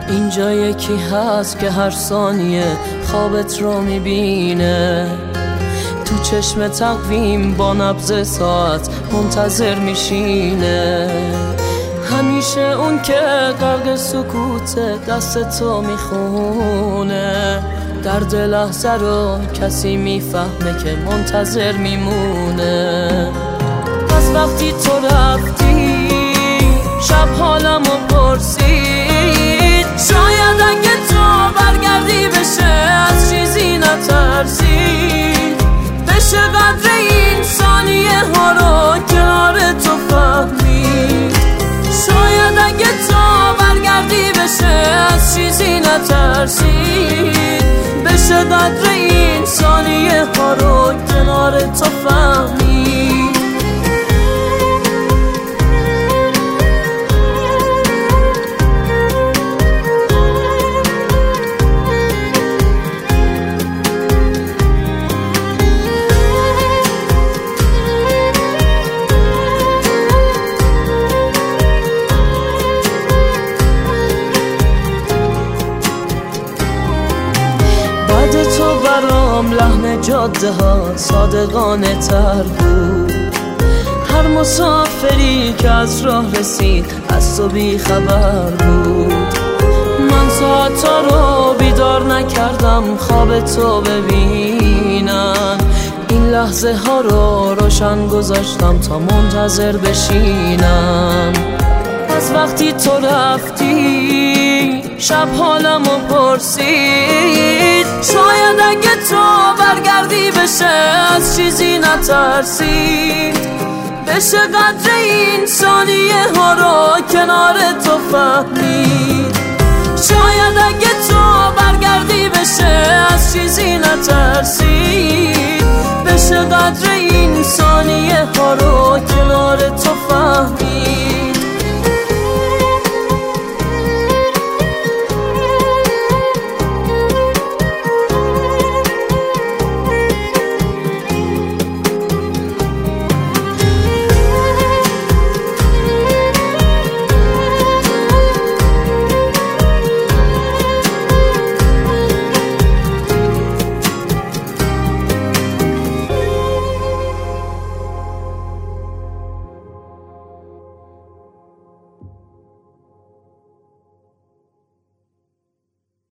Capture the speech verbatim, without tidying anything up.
اینجا یکی هست که هر ثانیه خوابت رو میبینه، تو چشم تقویم با نبض ساعت منتظر میشینه. همیشه اون که غرق سکوت دست تو میخونه، درد لحظه رو کسی میفهمه که منتظر میمونه. از وقتی تو رفتی شب حالمو پرسید، شاید اگه تو برگردی بشه از چیزی نترسید، بشه قدر این ثانیه ها رو کنار تو فهمید. شاید اگه تو برگردی بشه از چیزی نترسید، بشه قدر این ثانیه ها رو کنار تو فهمید. تو برام لحن جاده ها صادقانه تر بود، هر مسافری که از راه رسید از تو بی خبر بود. من ساعتا رو بیدار نکردم خواب تو ببینم، این لحظه ها رو روشن گذاشتم تا منتظر بشینم. از وقتی تو رفتی شب حالمو پرسید، شاید اگه تو برگردی بشه از چیزی نترسید، بشه قدر این ثانیه ها رو کنار تو فهمید. شاید اگه تو برگردی بشه از چیزی نترسید، بشه قدر این ثانیه ها رو کنار تو فهمید.